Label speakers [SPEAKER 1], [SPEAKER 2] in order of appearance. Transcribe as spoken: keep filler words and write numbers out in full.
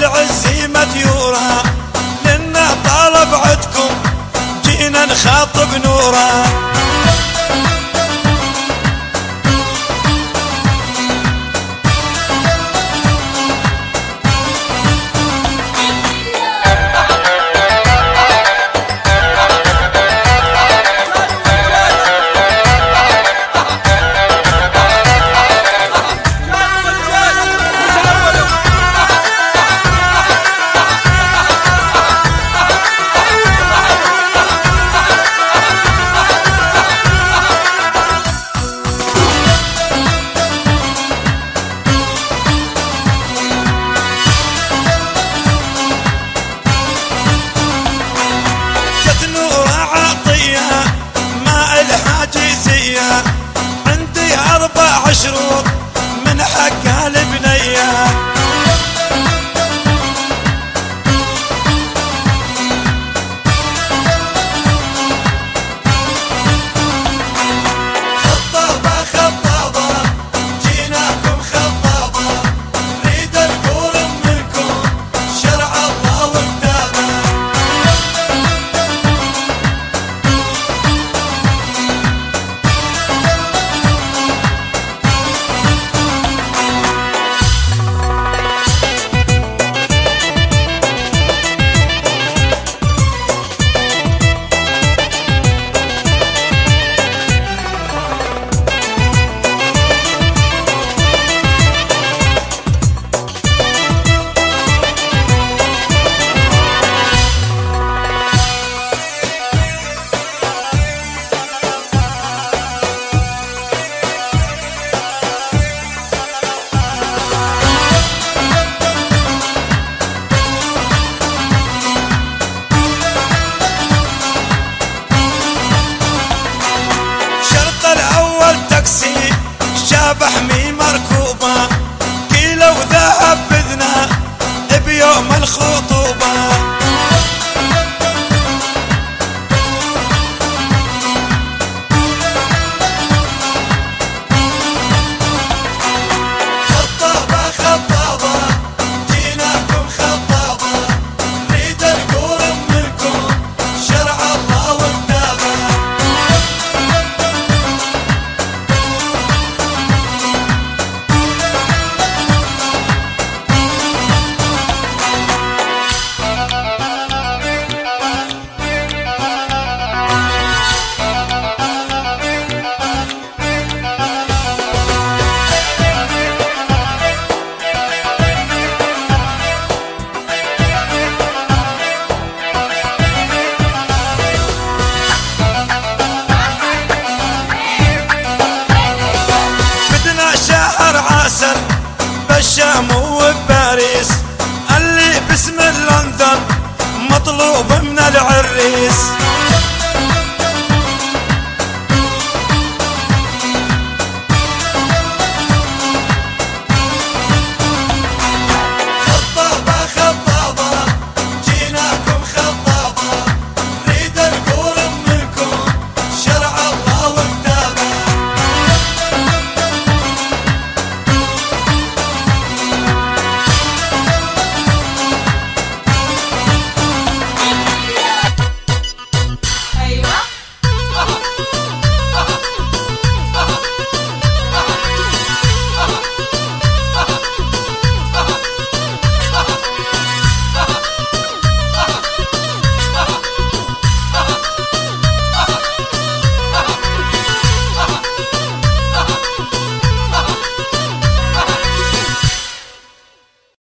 [SPEAKER 1] العزيمة ديورها، لنا طالب عدكم جينا نخاطب نورها. عندي أربع شروط من حقها البنية، خطابة خطابة جيناكم خطابة، نريد القرب منكم شرع الله وكتابه. شابح مي مركوبة كيلو ذهب بذنا بيوم الخطوبة، خطابة خطابة جيناكم خطابة، نريد القرب منكم شرع الله وكتابه. بالشام وبباريس اللي باسم لندن مطلوب من العريس.